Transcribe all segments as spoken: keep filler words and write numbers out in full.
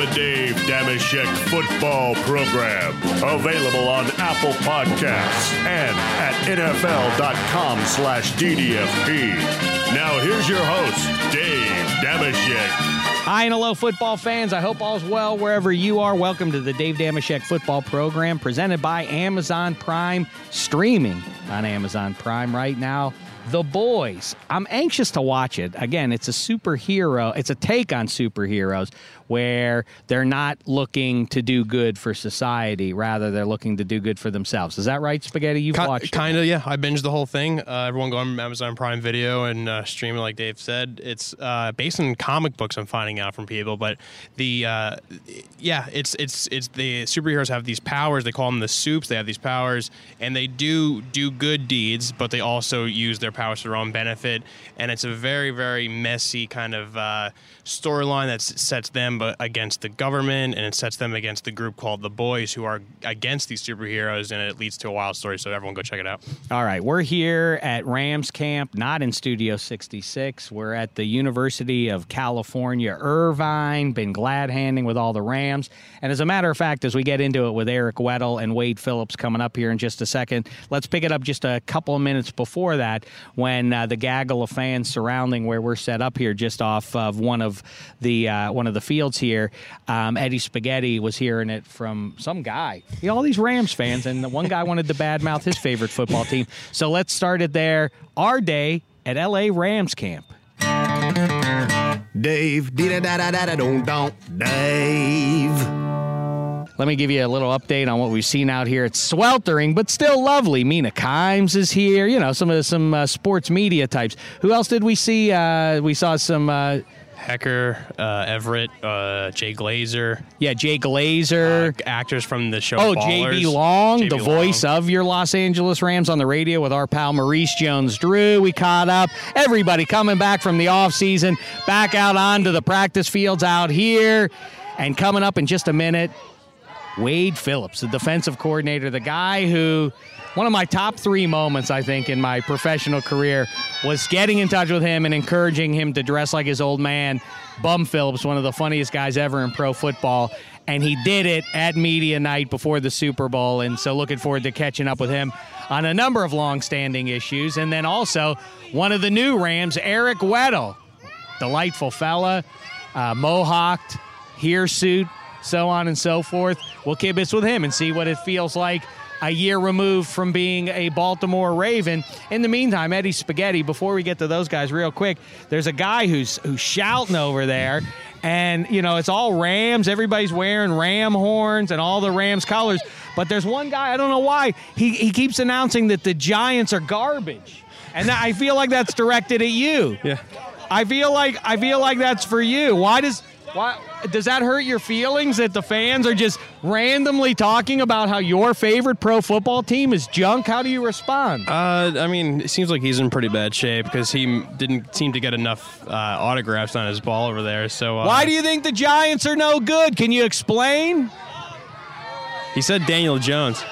The Dave Dameshek Football Program. Available on Apple Podcasts and at N F L dot com slash D D F P. Now here's your host, Dave Dameshek. Hi and hello, football fans. I hope all's well wherever you are. Welcome to the Dave Dameshek Football Program, presented by Amazon Prime, streaming on Amazon Prime right now. The Boys. I'm anxious to watch it. Again, it's a superhero. It's a take on superheroes where they're not looking to do good for society. Rather, they're looking to do good for themselves. Is that right, Spaghetti? You've Ki- watched it. Kind of, yeah. I binged the whole thing. Uh, everyone go on Amazon Prime Video and uh, stream it like Dave said. It's uh, based on comic books I'm finding out from people. But, the uh, yeah, it's it's it's the superheroes have these powers. They call them the soups. They have these powers, and they do do good deeds, but they also use their powers for their own benefit. And it's a very, very messy kind of uh, storyline that s- sets them but against the government, and it sets them against the group called the Boys, who are against these superheroes, and it leads to a wild story. So everyone go check it out. All right, we're here at Rams Camp, not in Studio sixty-six. We're at the University of California, Irvine, been glad-handing with all the Rams. And as a matter of fact, as we get into it with Eric Weddle and Wade Phillips coming up here in just a second, let's pick it up just a couple of minutes before that when uh, the gaggle of fans surrounding where we're set up here just off of one of the uh, one of the fields here, um, Eddie Spaghetti was hearing it from some guy. You know, all these Rams fans, and the one guy wanted to badmouth his favorite football team. So let's start it there. Our day at L A Rams Camp. Dave, dee-da-da-da-da-don't, Dave. Let me give you a little update on what we've seen out here. It's sweltering, but still lovely. Mina Kimes is here. You know, some of the, some uh, sports media types. Who else did we see? Uh, we saw some... Uh, Hecker, uh, Everett, uh, Jay Glazer. Yeah, Jay Glazer. Uh, actors from the show Oh, Ballers. J B Long, J B the voice Long. of your Los Angeles Rams on the radio with our pal Maurice Jones-Drew. We caught up. Everybody coming back from the offseason, back out onto the practice fields out here. And coming up in just a minute, Wade Phillips, the defensive coordinator, the guy who... One of my top three moments, I think, in my professional career was getting in touch with him and encouraging him to dress like his old man. Bum Phillips, one of the funniest guys ever in pro football, and he did it at media night before the Super Bowl, and so looking forward to catching up with him on a number of long-standing issues. And then also one of the new Rams, Eric Weddle, delightful fella, uh, mohawked, hirsute, so on and so forth. We'll kibitz with him and see what it feels like a year removed from being a Baltimore Raven. In the meantime, Eddie Spaghetti, before we get to those guys real quick, there's a guy who's who's shouting over there, and, you know, it's all Rams. Everybody's wearing Ram horns and all the Rams colors, but there's one guy, I don't know why, he, he keeps announcing that the Giants are garbage, and that, I feel like that's directed at you. Yeah. I feel like I feel like that's for you. Why does... Why, does that hurt your feelings that the fans are just randomly talking about how your favorite pro football team is junk? How do you respond? Uh, I mean, it seems like he's in pretty bad shape because he didn't seem to get enough uh, autographs on his ball over there. So uh, Why do you think the Giants are no good? Can you explain? He said Daniel Jones.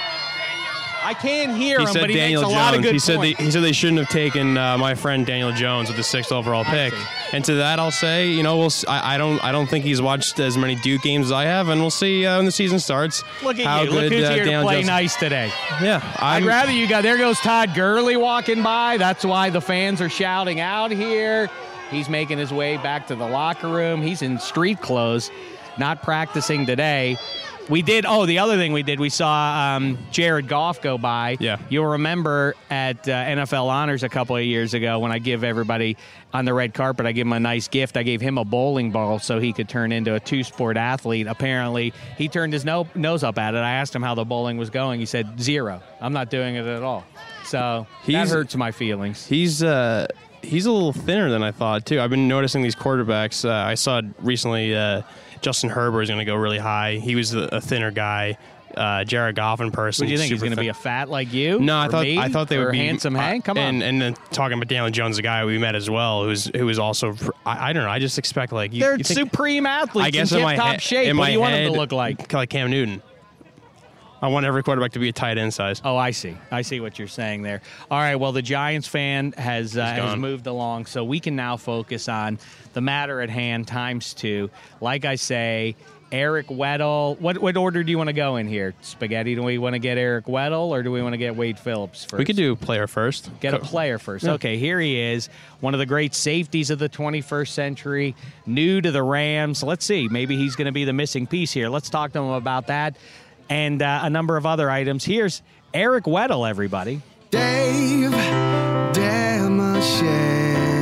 I can't hear He him, said but he Daniel makes a Jones. lot of good he said they, points. he said they shouldn't have taken uh, my friend Daniel Jones with the sixth overall pick. see. And to that, I'll say, you know, we'll. s- I, I don't. I don't think he's watched as many Duke games as I have, and we'll see uh, when the season starts. Look at how you. good Look who's uh, here to Daniel play Jones. nice today. Yeah, I'd I'm, rather you go. There goes Todd Gurley walking by. That's why the fans are shouting out here. He's making his way back to the locker room. He's in street clothes, not practicing today. We did, oh, the other thing we did, we saw um, Jared Goff go by. Yeah. You'll remember at uh, N F L Honors a couple of years ago when I give everybody on the red carpet, I give him a nice gift. I gave him a bowling ball so he could turn into a two-sport athlete. Apparently, he turned his no- nose up at it. I asked him how the bowling was going. He said, zero. I'm not doing it at all. So that He's- hurts my feelings. He's uh, he's a little thinner than I thought too. I've been noticing these quarterbacks. Uh, I saw recently uh, Justin Herbert is going to go really high. He was a, a thinner guy. Uh, Jared Goff in person. What do you think? He's super going to be thin. a fat like you? No, I Or thought me? I thought they or would be handsome uh, Hank. Come and, on. And then talking about Daniel Jones, the guy we met as well, who's who was also I, I don't know. I just expect like you, They're you think, supreme athletes I guess in in my tip-top head, shape. in What my do you want head, them to look like? like Cam Newton. I want every quarterback to be a tight end size. Oh, I see. I see what you're saying there. All right, well, the Giants fan has, uh, has moved along, so we can now focus on the matter at hand times two. Like I say, Eric Weddle. What what order do you want to go in here? Spaghetti, do we want to get Eric Weddle or do we want to get Wade Phillips first? We could do player first. Get a player first. Yeah. Okay, here he is, one of the great safeties of the twenty-first century, new to the Rams. Let's see, maybe he's going to be the missing piece here. Let's talk to him about that and uh, a number of other items. Here's Eric Weddle, everybody. Dave Damashek.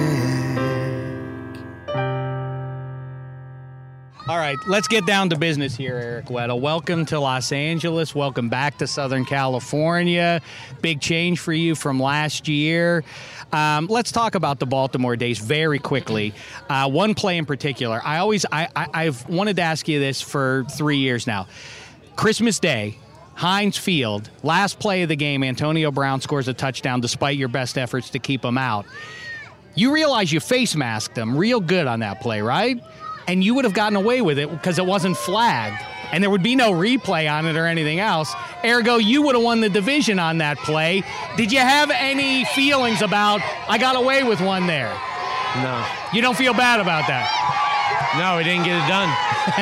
All right, let's get down to business here, Eric Weddle. Welcome to Los Angeles. Welcome back to Southern California. Big change for you from last year. Um, let's talk about the Baltimore days very quickly. Uh, one play in particular. I always, I, I, I've wanted to ask you this for three years now. Christmas Day, Heinz Field, last play of the game, Antonio Brown scores a touchdown despite your best efforts to keep him out. You realize you face masked him real good on that play, right? And you would have gotten away with it because it wasn't flagged, and there would be no replay on it or anything else. Ergo, you would have won the division on that play. Did you have any feelings about, I got away with one there? No. You don't feel bad about that? No, we didn't get it done.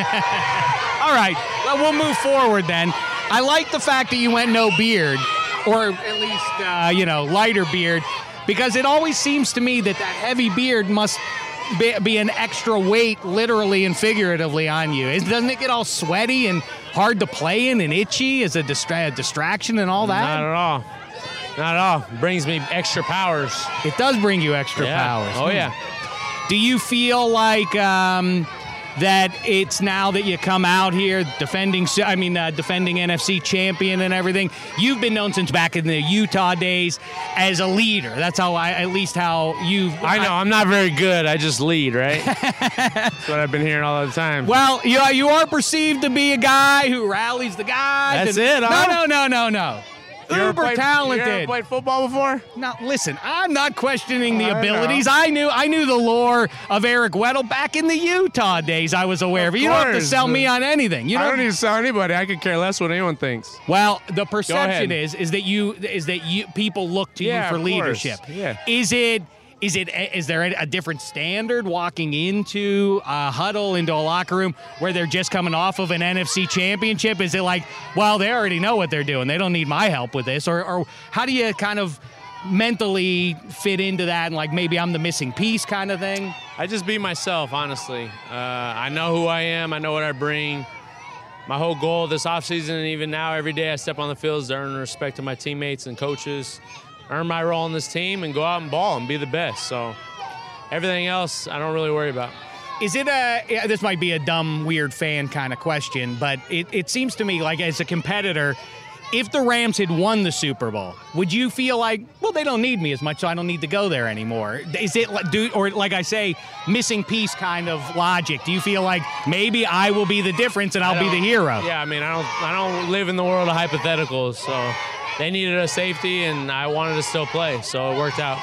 All right, well, we'll move forward then. I like the fact that you went no beard, or at least, uh, you know, lighter beard, because it always seems to me that that heavy beard must Be, be an extra weight, literally and figuratively, on you. Is, doesn't it get all sweaty and hard to play in and itchy as a distra- distraction and all that? Not at all. Not at all. It brings me extra powers. It does bring you extra yeah. powers. Oh, yeah. Do you feel like um, that it's now that you come out here defending, I mean, uh, defending N F C champion and everything, you've been known since back in the Utah days as a leader. That's how I, at least how you. I know. I'm not very good. I just lead, right? That's what I've been hearing all the time. Well, you you are perceived to be a guy who rallies the guys. That's it, huh? No, no, no, no, no. You Uber played, talented. You ever played football before? Now, listen, I'm not questioning the I abilities. know. I knew I knew the lore of Eric Weddle back in the Utah days. I was aware of, of it. You don't have to sell me on anything. You I don't, don't need to sell anybody. I could care less what anyone thinks. Well, the perception ahead. is is that you is that you people look to Yeah, you for of leadership. course. Yeah. Is it is it is there a different standard walking into a huddle, into a locker room where they're just coming off of an N F C championship? Is it like, well, they already know what they're doing, they don't need my help with this? Or, or how do you kind of mentally fit into that and like maybe I'm the missing piece kind of thing? I just be myself, honestly. Uh, I know who I am. I know what I bring. My whole goal this offseason and even now, every day I step on the field is to earn the respect of my teammates and coaches, earn my role on this team, and go out and ball and be the best. So everything else I don't really worry about. Is it a, yeah, this might be a dumb, weird fan kind of question, but it, it seems to me like as a competitor, if the Rams had won the Super Bowl, would you feel like, well, they don't need me as much, so I don't need to go there anymore? Is it, do, or like I say, missing piece kind of logic? Do you feel like maybe I will be the difference and I'll be the hero? Yeah, I mean, I don't, I don't live in the world of hypotheticals, so they needed a safety, and I wanted to still play, so it worked out.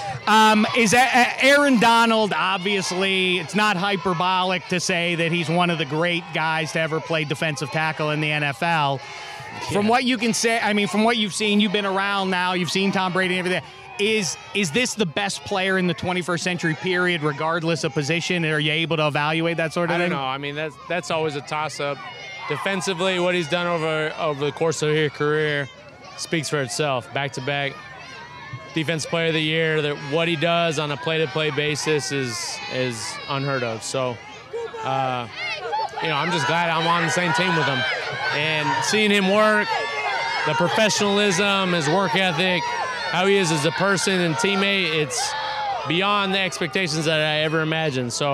Um, is that, uh, Aaron Donald, obviously, it's not hyperbolic to say that he's one of the great guys to ever play defensive tackle in the N F L. Yeah. From what you can say, I mean, from what you've seen, you've been around now, you've seen Tom Brady and everything. Is is this the best player in the twenty-first century period, regardless of position? Are you able to evaluate that sort of I thing? don't know. I mean, that's that's always a toss-up. Defensively, what he's done over over the course of his career speaks for itself. Back-to-back Defensive Player of the Year. That what he does on a play-to-play basis is is unheard of. So, uh, you know, I'm just glad I'm on the same team with him. And seeing him work, the professionalism, his work ethic, how he is as a person and teammate, it's beyond the expectations that I ever imagined. So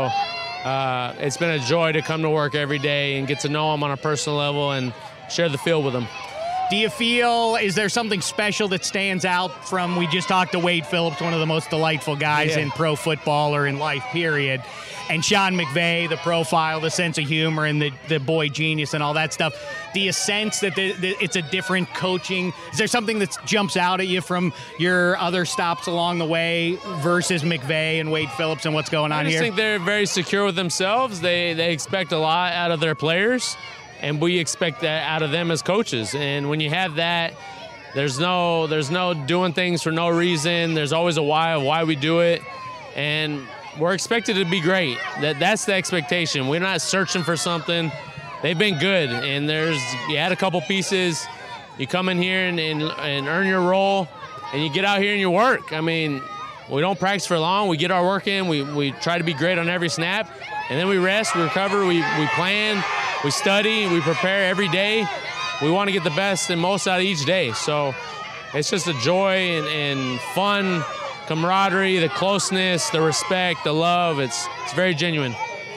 uh, it's been a joy to come to work every day and get to know him on a personal level and share the field with him. Do you feel, is there something special that stands out from, we just talked to Wade Phillips, one of the most delightful guys yeah. in pro football or in life, period, and Sean McVay, the profile, the sense of humor, and the, the boy genius and all that stuff. Do you sense that the, the, it's a different coaching? Is there something that jumps out at you from your other stops along the way versus McVay and Wade Phillips and what's going on here? I just here? think they're very secure with themselves. They, they expect a lot out of their players. and we expect that out of them as coaches. And when you have that, there's no there's no doing things for no reason. There's always a why of why we do it, and we're expected to be great. That that's the expectation. We're not searching for something. They've been good, and there's you add a couple pieces. You come in here and, and, and earn your role, and you get out here and you work. I mean, we don't practice for long. We get our work in. We we try to be great on every snap, and then we rest, we recover, we, we plan, we study, we prepare every day. We want to get the best and most out of each day. So it's just a joy and, and fun, camaraderie, the closeness, the respect, the love. It's it's very genuine.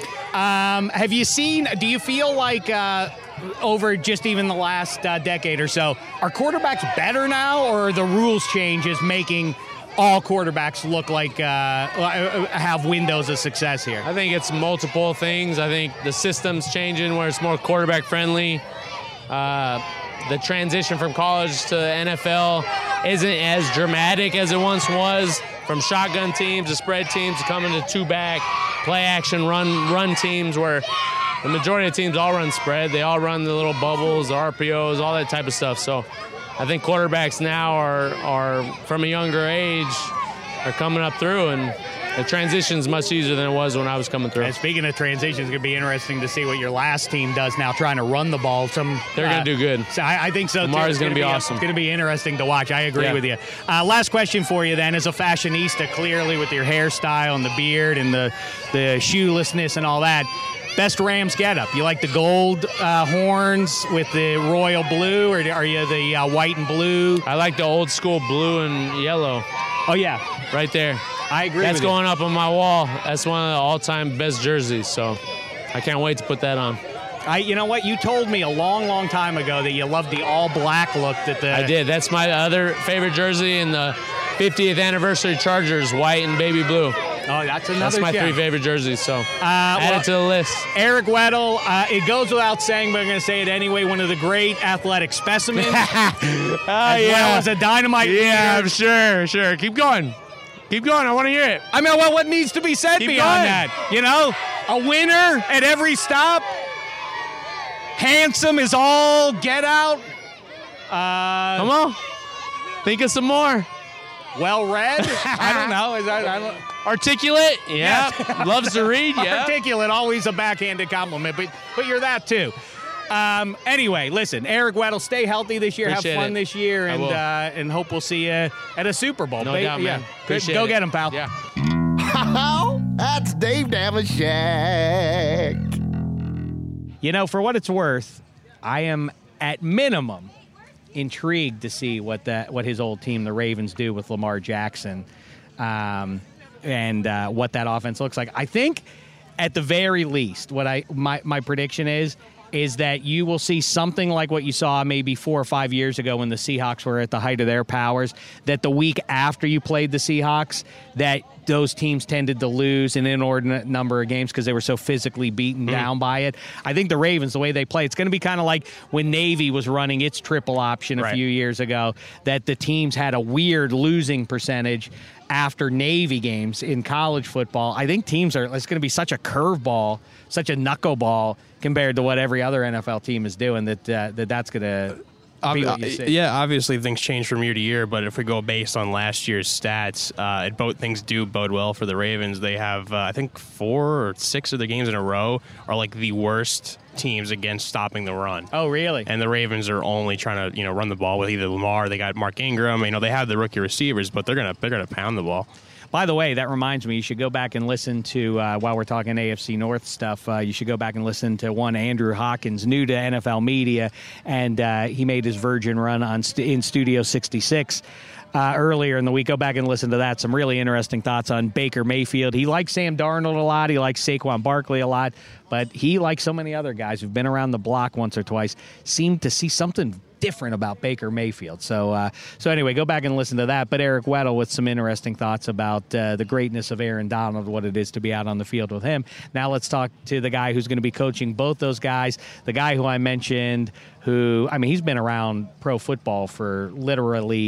Um, have you seen, do you feel like uh, over just even the last uh, decade or so, are quarterbacks better now, or are the rules changes making all quarterbacks look like uh, have windows of success here? I think it's multiple things. I think the system's changing where it's more quarterback friendly. Uh, the transition from college to N F L isn't as dramatic as it once was, from shotgun teams to spread teams to coming to two-back, play action, run run teams, where the majority of teams all run spread. They all run the little bubbles, the R P Os, all that type of stuff. So I think quarterbacks now are, are from a younger age, are coming up through, and the transition's much easier than it was when I was coming through. And speaking of transitions, it's going to be interesting to see what your last team does now, trying to run the ball. Some They're uh, going to do good. So I, I think so, Lamar's too. going to be, be awesome. It's going to be interesting to watch. I agree yeah. with you. Uh, last question for you, then. As a fashionista, clearly with your hairstyle and the beard and the, the shoelessness and all that, best Rams getup. You like the gold uh, horns with the royal blue, or are you the uh, white and blue? I like the old school blue and yellow. Oh, yeah. Right there. I agree That's with going you. up on my wall. That's one of the all-time best jerseys, so I can't wait to put that on. I, you know what? You told me a long, long time ago that you loved the all-black look. That the I did. That's my other favorite jersey, in the fiftieth anniversary Chargers, white and baby blue. Oh, that's another That's my gem. three favorite jerseys, so Uh, add well, it to the list. Eric Weddle, uh, it goes without saying, but I'm going to say it anyway, one of the great athletic specimens. oh, as yeah. well as a dynamite Yeah, leader. I'm sure, sure. Keep going. Keep going. I want to hear it. I mean, well, what needs to be said Keep beyond going. that? You know, a winner at every stop. Handsome is all get out. Uh, Come on. Think of some more. Well read. I don't know. Is that, I don't, Articulate. Yeah. Loves to read. Yeah. Articulate, always a backhanded compliment, but but you're that too. Um, anyway, listen, Eric Weddle, stay healthy this year. Appreciate have fun it. this year, I and will. uh, and hope we'll see you at a Super Bowl. No Ba- doubt, man. Yeah. Appreciate Go it. get him, pal. Yeah. That's Dave Damashek. You know, for what it's worth, I am at minimum intrigued to see what that what his old team, the Ravens, do with Lamar Jackson, um, and uh, what that offense looks like. I think, at the very least, what I my my prediction is is that you will see something like what you saw maybe four or five years ago when the Seahawks were at the height of their powers, that the week after you played the Seahawks, that those teams tended to lose an inordinate number of games because they were so physically beaten mm. down by it. I think the Ravens, the way they play, it's going to be kind of like when Navy was running its triple option a right. few years ago, that the teams had a weird losing percentage after Navy games in college football. I think teams are, it's going to be such a curveball, such a knuckleball compared to what every other N F L team is doing, that uh, that that's going to be what you see. Yeah, obviously things change from year to year, but if we go based on last year's stats, uh, it both things do bode well for the Ravens. They have, uh, I think, four or six of the games in a row are like the worst teams against stopping the run. Oh, really? And the Ravens are only trying to, you know, run the ball with either Lamar. They got Mark Ingram. You know, they have the rookie receivers, but they're gonna they're gonna pound the ball. By the way, that reminds me, you should go back and listen to, uh, while we're talking A F C North stuff, uh, you should go back and listen to one Andrew Hawkins, new to N F L media, and uh, he made his virgin run on st- in Studio sixty-six uh, earlier in the week. Go back and listen to that. Some really interesting thoughts on Baker Mayfield. He likes Sam Darnold a lot. He likes Saquon Barkley a lot. But he, like so many other guys who've been around the block once or twice, seemed to see something different about Baker Mayfield. So uh, so anyway, go back and listen to that. But Eric Weddle with some interesting thoughts about uh, the greatness of Aaron Donald, what it is to be out on the field with him. Now let's talk to the guy who's going to be coaching both those guys, the guy who I mentioned, who, I mean, he's been around pro football for literally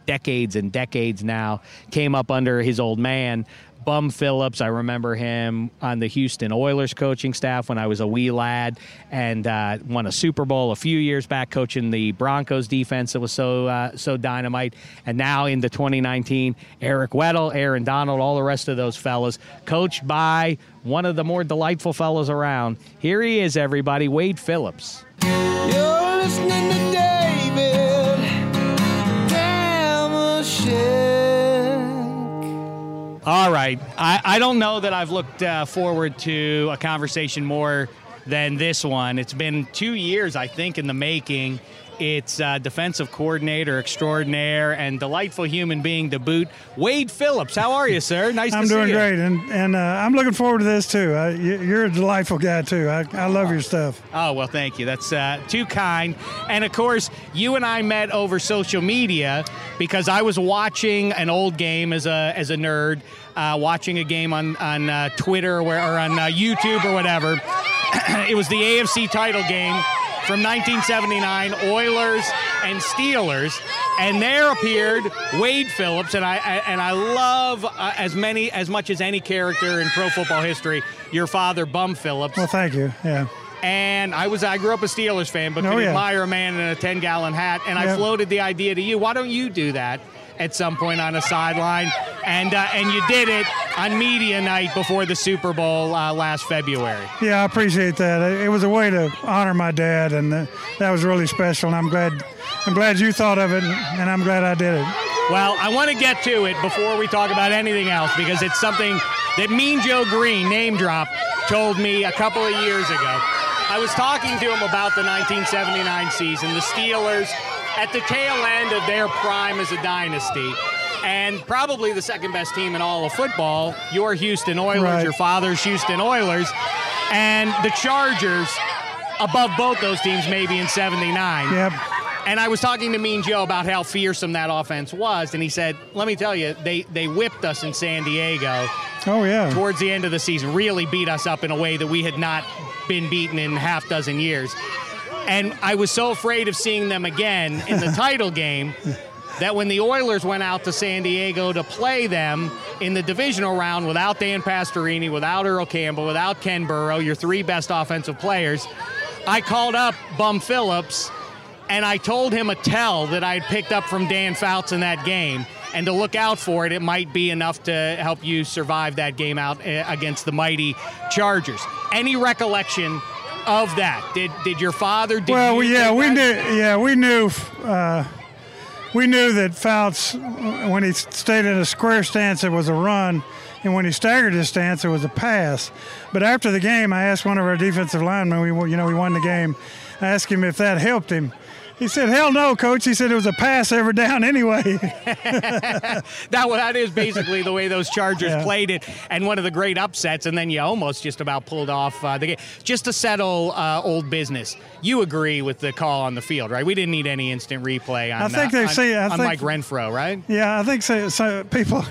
decades and decades now, came up under his old man, Bum Phillips. I remember him on the Houston Oilers coaching staff when I was a wee lad, and uh, won a Super Bowl a few years back coaching the Broncos defense that was so uh, so dynamite. And now into twenty nineteen, Eric Weddle, Aaron Donald, all the rest of those fellas, coached by one of the more delightful fellows around. Here he is, everybody, Wade Phillips. You're listening to David Dameshek. All right. I, I don't know that I've looked uh, forward to a conversation more than this one. It's been two years, I think, in the making. It's uh, defensive coordinator extraordinaire and delightful human being to boot, Wade Phillips. How are you, sir? Nice I'm to see you. doing great, and and uh, I'm looking forward to this too. Uh, you, you're a delightful guy too. I, I love your stuff. Oh, well, thank you. That's uh, too kind. And, of course, you and I met over social media because I was watching an old game as a as a nerd, uh, watching a game on, on uh, Twitter or, or on uh, YouTube or whatever. It was the A F C title game from nineteen seventy-nine, Oilers and Steelers, and there appeared Wade Phillips, and I, I and I love uh, as many as much as any character in pro football history, your father, Bum Phillips. Well, thank you. Yeah. And I was I grew up a Steelers fan, but Oh, could yeah. admire a man in a ten-gallon hat, and I Yeah. floated the idea to you, why don't you do that at some point on a sideline? And uh, and you did it on media night before the Super Bowl uh, last February. Yeah, I appreciate that. It was a way to honor my dad, and uh, that was really special. And I'm glad, I'm glad you thought of it, and I'm glad I did it. Well, I want to get to it before we talk about anything else because it's something that Mean Joe Green, name drop, told me a couple of years ago. I was talking to him about the nineteen seventy-nine season, the Steelers at the tail end of their prime as a dynasty, and probably the second best team in all of football, your Houston Oilers, Right. your father's Houston Oilers, and the Chargers above both those teams maybe in seventy-nine. Yep. And I was talking to Mean Joe about how fearsome that offense was, and he said, let me tell you, they, they whipped us in San Diego Oh yeah. towards the end of the season, really beat us up in a way that we had not been beaten in half dozen years. And I was so afraid of seeing them again in the title game that when the Oilers went out to San Diego to play them in the divisional round without Dan Pastorini, without Earl Campbell, without Ken Burrow, your three best offensive players, I called up Bum Phillips and I told him a tell that I had picked up from Dan Fouts in that game, and to look out for it. It might be enough to help you survive that game out uh, against the mighty Chargers. Any recollection of that? Did did your father? Did Well, you yeah, think we that? knew. Yeah, we knew. Uh, we knew that Fouts, when he stayed in a square stance, it was a run, and when he staggered his stance, it was a pass. But after the game, I asked one of our defensive linemen. We, you know, we won the game. I asked him if that helped him. He said, hell no, Coach. He said it was a pass every down anyway. That, well, that is basically the way those Chargers Yeah. played it, and one of the great upsets, and then you almost just about pulled off uh, the game. Just to settle uh, old business, you agree with the call on the field, right? We didn't need any instant replay on, I think uh, they've on, seen- I on think- Mike Renfro, right? Yeah, I think so, so people.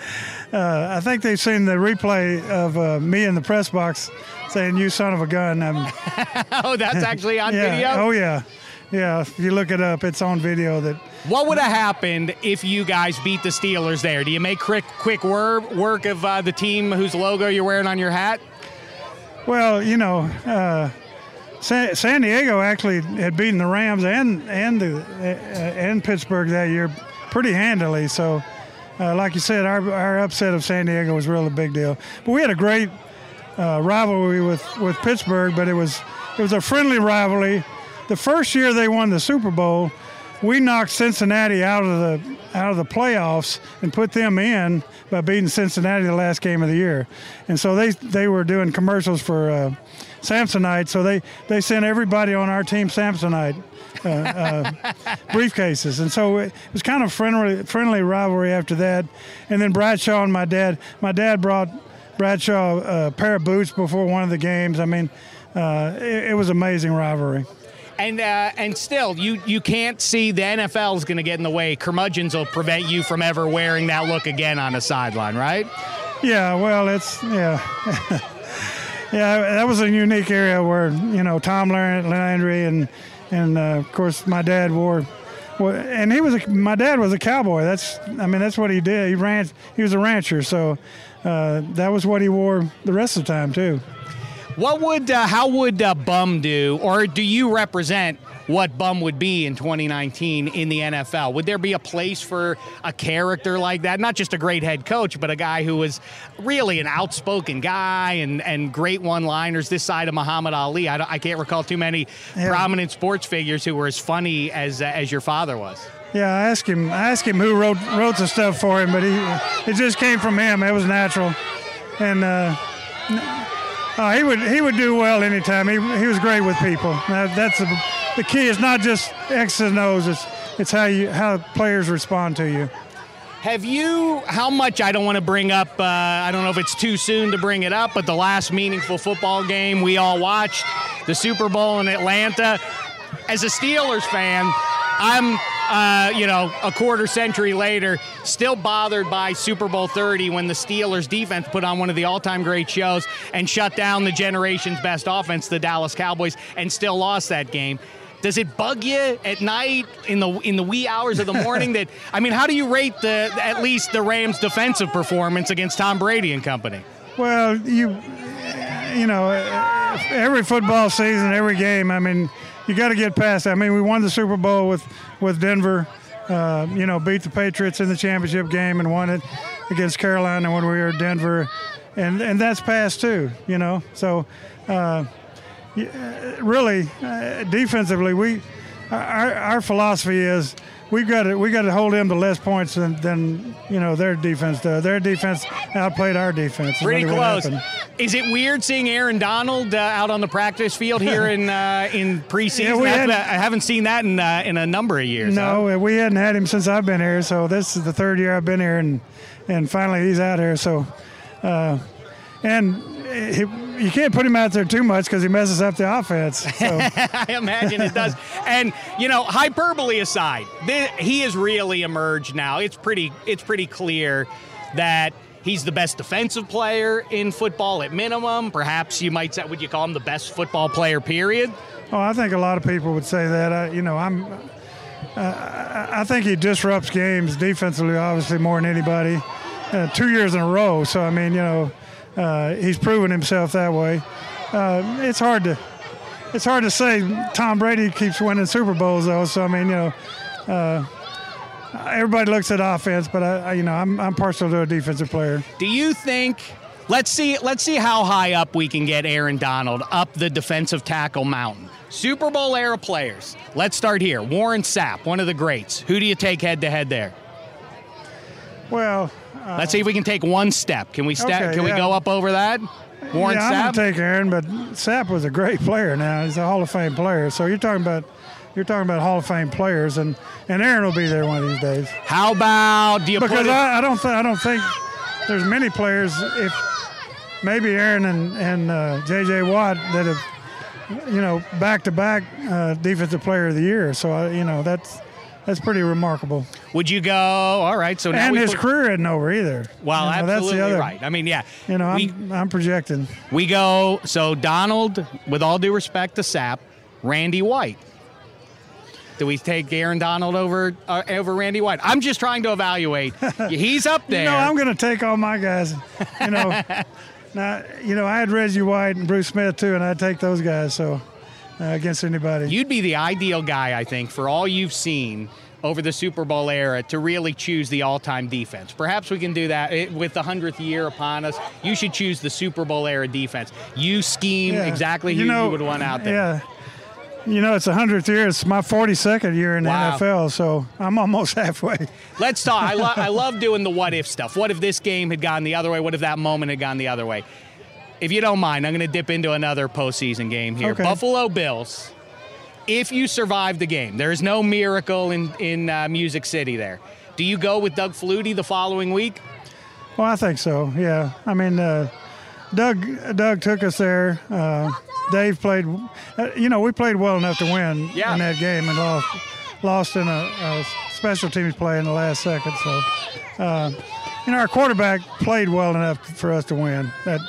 Uh, I think they've seen the replay of uh, me in the press box saying, "You son of a gun." Um, Oh, that's actually on yeah. video? Oh yeah, yeah. If you look it up, it's on video. That What would have happened if you guys beat the Steelers there? Do you make quick quick wor- work of uh, the team whose logo you're wearing on your hat? well, you know, uh, San, San Diego actually had beaten the Rams and and the uh, and Pittsburgh that year pretty handily. So, uh, like you said, our our upset of San Diego was really a big deal. But we had a great uh, rivalry with, with Pittsburgh, but it was it was a friendly rivalry. The first year they won the Super Bowl, we knocked Cincinnati out of the out of the playoffs and put them in by beating Cincinnati the last game of the year. And so they they were doing commercials for uh, Samsonite, so they, they sent everybody on our team Samsonite uh, uh, briefcases. And so it was kind of friendly friendly rivalry after that. And then Bradshaw and my dad, my dad brought Bradshaw a pair of boots before one of the games. I mean, uh, it, it was amazing rivalry. And uh, and still, you, you can't see the N F L is going to get in the way. Curmudgeons will prevent you from ever wearing that look again on a sideline, right? Yeah, well, it's, yeah. Yeah, that was a unique area where, you know, Tom Landry and, and uh, of course, my dad wore well, and he was a, my dad was a cowboy. That's I mean that's what he did. He ran. He was a rancher, so uh, that was what he wore the rest of the time too. What would uh, how would uh, Bum do, or do you represent what Bum would be in twenty nineteen in the N F L? Would there be a place for a character like that? Not just a great head coach, but a guy who was really an outspoken guy and, and great one-liners this side of Muhammad Ali. I, I can't recall too many yeah. prominent sports figures who were as funny as uh, as your father was. Yeah, I asked him. I asked him who wrote wrote the stuff for him, but he it just came from him. It was natural, and uh, uh, he would he would do well anytime. He he was great with people. That, that's the the key. Is not just X's and O's. It's it's how you how players respond to you. Have you, how much, I don't want to bring up, uh, I don't know if it's too soon to bring it up, but the last meaningful football game we all watched, the Super Bowl in Atlanta. As a Steelers fan, I'm, uh, you know, a quarter century later, still bothered by Super Bowl thirty when the Steelers defense put on one of the all-time great shows and shut down the generation's best offense, the Dallas Cowboys, and still lost that game. Does it bug you at night in the in the wee hours of the morning that, I mean, how do you rate the at least the Rams' defensive performance against Tom Brady and company? Well, you you know, every football season, every game, I mean, you got to get past it. I mean, we won the Super Bowl with, with Denver, uh, you know, beat the Patriots in the championship game and won it against Carolina when we were in Denver. And, and that's past too, you know. So, uh, really, uh, defensively, we our, our philosophy is we've got to we got to hold them to less points than, than you know their defense does. Their defense outplayed our defense. Pretty really close. Is it weird seeing Aaron Donald uh, out on the practice field here in uh, in preseason? Yeah, we had, I haven't seen that in uh, in a number of years. No, huh? we hadn't had him since I've been here. So this is the third year I've been here, and and finally he's out here. So, uh, and. He, you can't put him out there too much because he messes up the offense. So. I imagine it does. And, you know, hyperbole aside, th- he has really emerged now. It's pretty it's pretty clear that he's the best defensive player in football at minimum. Perhaps you might say, would you call him the best football player, period? Oh, I think a lot of people would say that. I, you know, I'm. Uh, I think he disrupts games defensively, obviously, more than anybody. Uh, two years in a row. So, I mean, you know, Uh, he's proven himself that way. Uh, it's hard to, it's hard to say. Tom Brady keeps winning Super Bowls though, so I mean, you know, uh, everybody looks at offense, but I, I, you know, I'm I'm partial to a defensive player. Do you think? Let's see. Let's see how high up we can get Aaron Donald up the defensive tackle mountain. Super Bowl era players. Let's start here. Warren Sapp, one of the greats. Who do you take head to head there? Well. Uh, Let's see if we can take one step. Can we step? Okay, can yeah. we go up over that? Warren yeah, Sapp? I'm gonna take Aaron, but Sapp was a great player. Now he's a Hall of Fame player. So you're talking about you're talking about Hall of Fame players, and, and Aaron will be there one of these days. How about do you? Because put it- I, I don't th- I don't think there's many players. If maybe Aaron and and uh, J J Watt that have you know back to back defensive player of the year. So I, you know that's. That's pretty remarkable. Would you go, all right, so now And we his put, career isn't over either. Well, you know, absolutely that's the other, right. I mean, yeah. You know, we, I'm, I'm projecting. We go, so Donald, with all due respect to Sapp, Randy White. Do we take Aaron Donald over uh, over Randy White? I'm just trying to evaluate. He's up there. You know, I'm going to take all my guys. You know, now, you know, I had Reggie White and Bruce Smith, too, and I'd take those guys, so uh, against anybody. You'd be the ideal guy, I think, for all you've seen over the Super Bowl era to really choose the all-time defense. Perhaps we can do that it, with the hundredth year upon us. You should choose the Super Bowl era defense. You scheme yeah. exactly who you, know, you would want out there. Yeah. You know, it's the hundredth year. It's my forty-second year in the wow. N F L, so I'm almost halfway. Let's talk. I, lo- I love doing the what-if stuff. What if this game had gone the other way? What if that moment had gone the other way? If you don't mind, I'm going to dip into another postseason game here. Okay. Buffalo Bills. If you survive the game, there is no miracle in, in uh, Music City there. Do you go with Doug Flutie the following week? Well, I think so, yeah. I mean, uh, Doug Doug took us there. Uh, Dave played, uh, you know, we played well enough to win yeah. in that game and lost, lost in a, a special teams play in the last second. So, uh, you know, our quarterback played well enough for us to win. That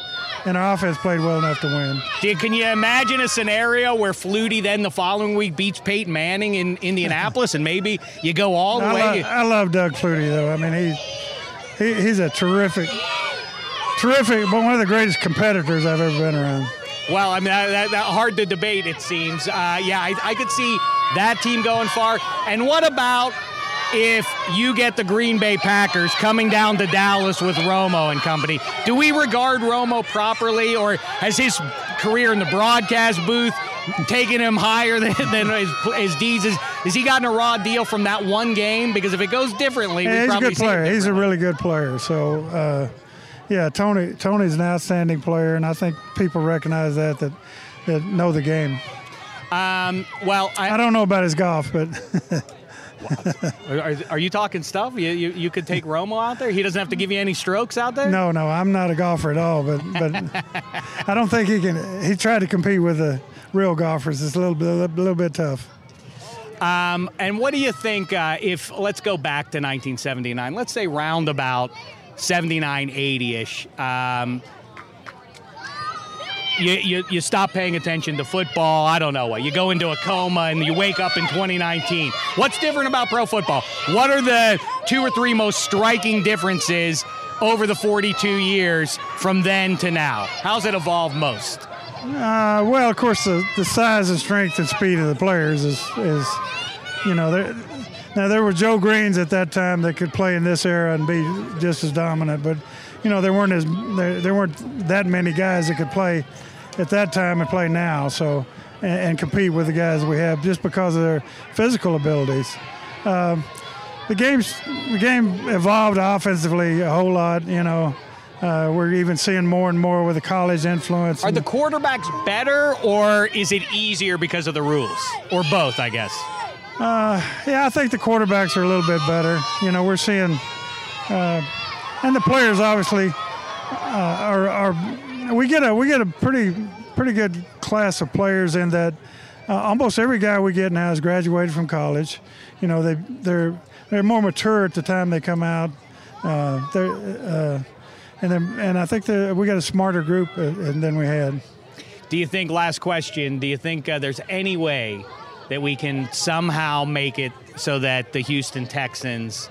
and our offense played well enough to win. Can you imagine a scenario where Flutie then the following week beats Peyton Manning in Indianapolis, and maybe you go all the I way? Lo- I love Doug Flutie, though. I mean, he, he he's a terrific, terrific, but one of the greatest competitors I've ever been around. Well, I mean, that, that, that hard to debate, it seems. Uh, yeah, I, I could see that team going far. And what about if you get the Green Bay Packers coming down to Dallas with Romo and company? Do we regard Romo properly, or has his career in the broadcast booth taken him higher than, than his, his deeds? Is, has he gotten a raw deal from that one game? Because if it goes differently, yeah, we he's probably a good player. see it He's a really good player. So, uh, yeah, Tony Tony's an outstanding player, and I think people recognize that that, that know the game. Um, well, I, I don't know about his golf, but are, are you talking stuff? You, you you could take Romo out there. He doesn't have to give you any strokes out there. no, no, I'm not a golfer at all. But but I don't think he can. He tried to compete with the real golfers. It's a little bit a little bit tough. Um, and what do you think uh, if let's go back to nineteen seventy-nine? Let's say roundabout seventy-nine, eighty-ish. Um, you, you you stop paying attention to football. I don't know what. You go into a coma and you wake up in twenty nineteen. What's different about pro football? What are the two or three most striking differences over the forty-two years from then to now? How's it evolved most? Uh, well, of course, the, the size and strength and speed of the players is, is you know, there. Now, there were Joe Greens at that time that could play in this era and be just as dominant, but, you know, there weren't as there, there weren't that many guys that could play at that time and play now, so and, and compete with the guys we have just because of their physical abilities. Um, the game's the game evolved offensively a whole lot, you know. Uh, we're even seeing more and more with the college influence. Are the quarterbacks better, or is it easier because of the rules? Or both, I guess? Uh, yeah, I think the quarterbacks are a little bit better. You know, we're seeing, uh, and the players obviously uh, are, are. We get a we get a pretty pretty good class of players in that. Uh, almost every guy we get now has graduated from college. You know, they they're they're more mature at the time they come out. Uh, they're uh, and then, and I think that we got a smarter group uh, than we had. Do you think? Last question. Do you think uh, there's any way that we can somehow make it so that the Houston Texans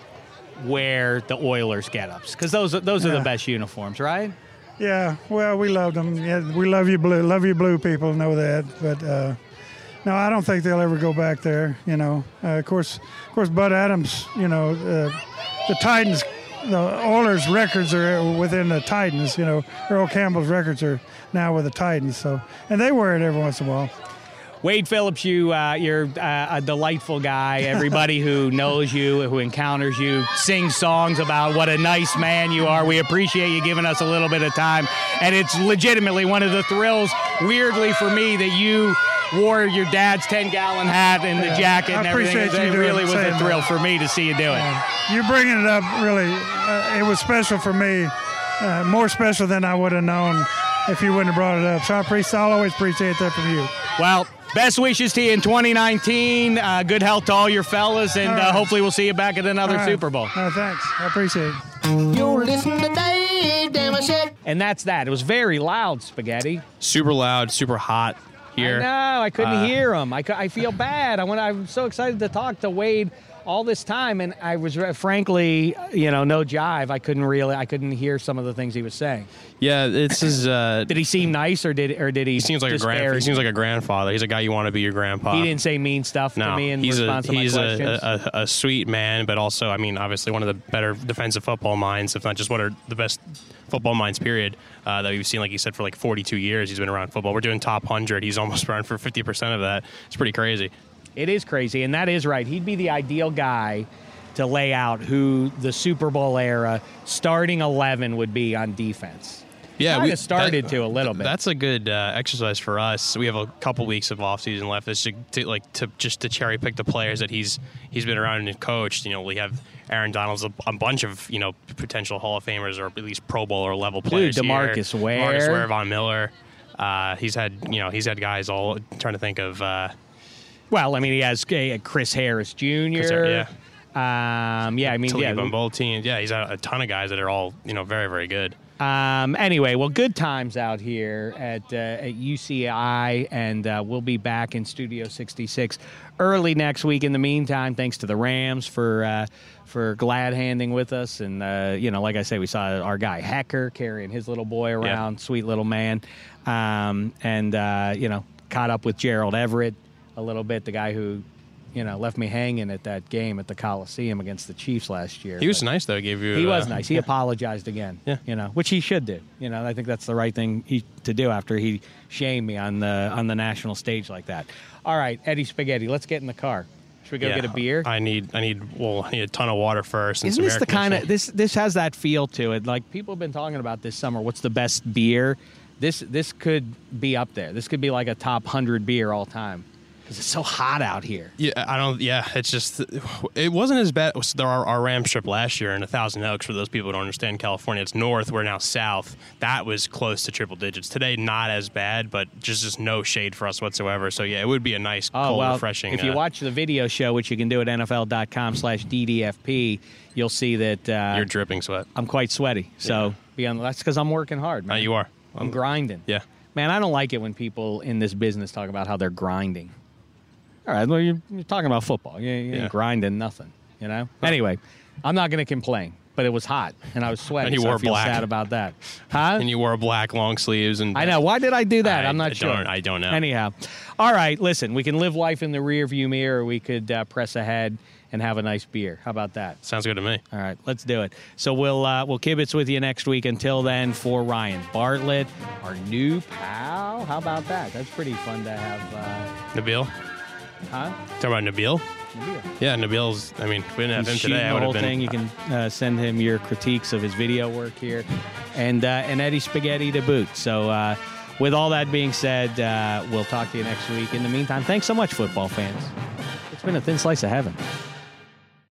wear the Oilers get-ups? Because those those are Yeah. the best uniforms, right? Yeah, well, we loved them. Yeah, we love you, blue. Love you, blue people know that. But uh, no, I don't think they'll ever go back there. You know, uh, of course, of course, Bud Adams. You know, uh, the Titans, the Oilers' records are within the Titans. You know, Earl Campbell's records are now with the Titans. So, and they wear it every once in a while. Wade Phillips, you, uh, you're uh, a delightful guy. Everybody who knows you, who encounters you, sings songs about what a nice man you are. We appreciate you giving us a little bit of time. And it's legitimately one of the thrills, weirdly for me, that you wore your dad's ten-gallon hat and the Yeah, jacket I and everything. appreciate you It doing- really was a saying thrill that. for me to see you do it. You bringing it up really, uh, it was special for me, uh, more special than I would have known if you wouldn't have brought it up. So I appreciate, I'll always appreciate that from you. Well, best wishes to you in twenty nineteen. Uh, good health to all your fellas, and All uh, right. hopefully we'll see you back at another All right. Super Bowl. Uh, thanks. I appreciate it. You listen to Dave Damashek. And that's that. It was very loud, Spaghetti. Super loud, super hot here. I know. I couldn't Uh, hear him. I, cou- I feel bad. I went, I'm so excited to talk to Wade all this time, and I was uh, frankly, you know, no jive. I couldn't really, I couldn't hear some of the things he was saying. Yeah, this is. Uh, Did he seem nice, or did or did he? he seems like a grand. disparage? He seems like a grandfather. He's a guy you want to be your grandpa. He didn't say mean stuff No, to me in he's a response to my he's questions. a, a, a sweet man, but also, I mean, obviously one of the better defensive football minds, if not just one of the best football minds, period, uh, that we've seen, like you said, for like forty-two years. He's been around football. We're doing top one hundred. He's almost around for fifty percent of that. It's pretty crazy. It is crazy, and that is right. He'd be the ideal guy to lay out who the Super Bowl era starting eleven would be on defense. Yeah, Kinda started to a little bit. That's a good uh, exercise for us. We have a couple weeks of off season left. It's to, to like to just to cherry pick the players that he's he's been around and coached. You know, we have Aaron Donald's a, a bunch of you know potential Hall of Famers or at least Pro Bowler level players. DeMarcus here. Ware. DeMarcus Ware, Von Miller. Uh, he's had you know he's had guys all trying to think of. Uh, Well, I mean, he has uh, Chris Harris Junior Chris Har- Um, yeah, I mean, Talib yeah. on both teams. Yeah, he's had a ton of guys that are all you know very very good. Um, anyway, well, good times out here at uh, at U C I, and uh, we'll be back in Studio sixty-six early next week. In the meantime, thanks to the Rams for uh, for glad handing with us, and uh, you know, like I say, we saw our guy Hecker carrying his little boy around, yeah. Sweet little man, um, and uh, you know, caught up with Gerald Everett a little bit, the guy who. You know, left me hanging at that game at the Coliseum against the Chiefs last year. He was nice, though. Gave you. He uh, was nice. He yeah. apologized again. Yeah. You know, which he should do. You know, I think that's the right thing he, to do after he shamed me on the on the national stage like that. All right, Eddie Spaghetti, let's get in the car. Should we go yeah, get a beer? I need, I need, well, I need a ton of water first. And Isn't some this air the kind of conditioning. this? This has that feel to it. Like people have been talking about this summer. What's the best beer? This this could be up there. This could be like a top hundred beer all time. Because it's so hot out here. Yeah, I don't. Yeah, it's just it wasn't as bad. There are our Ram trip last year in a Thousand Oaks. For those people who don't understand California, it's north. We're now south. That was close to triple digits. Today, not as bad, but just just no shade for us whatsoever. So yeah, it would be a nice, oh, cold, well, refreshing. If you uh, watch the video show, which you can do at N F L dot com slash D D F P, you'll see that uh, you're dripping sweat. I'm quite sweaty. So Yeah. be on. That's because I'm working hard, man. Uh, you are. I'm grinding. Yeah. Man, I don't like it when people in this business talk about how they're grinding. All right, well, you're, you're talking about football. You, you ain't Yeah. grinding nothing, you know? Anyway, I'm not going to complain, but it was hot, and I was sweating, And you so wore I feel black. sad about that. Huh? And you wore black long sleeves and I know. Why did I do that? I- I'm not I sure. don't- I don't know. Anyhow. All right, listen, we can live life in the rearview mirror, or we could uh, press ahead and have a nice beer. How about that? Sounds good to me. All right, let's do it. So we'll uh, we'll kibitz with you next week. Until then, for Ryan Bartlett, our new pal. How about that? That's pretty fun to have. Uh, Nabil, huh? talking about Nabil. Nabil. Yeah, Nabil's. I mean, if we didn't have He's him today, shooting I the would whole have been. thing. You can uh, send him your critiques of his video work here, and uh, and Eddie Spaghetti to boot. So. Uh, With all that being said, uh, we'll talk to you next week. In the meantime, thanks so much, football fans. It's been a thin slice of heaven.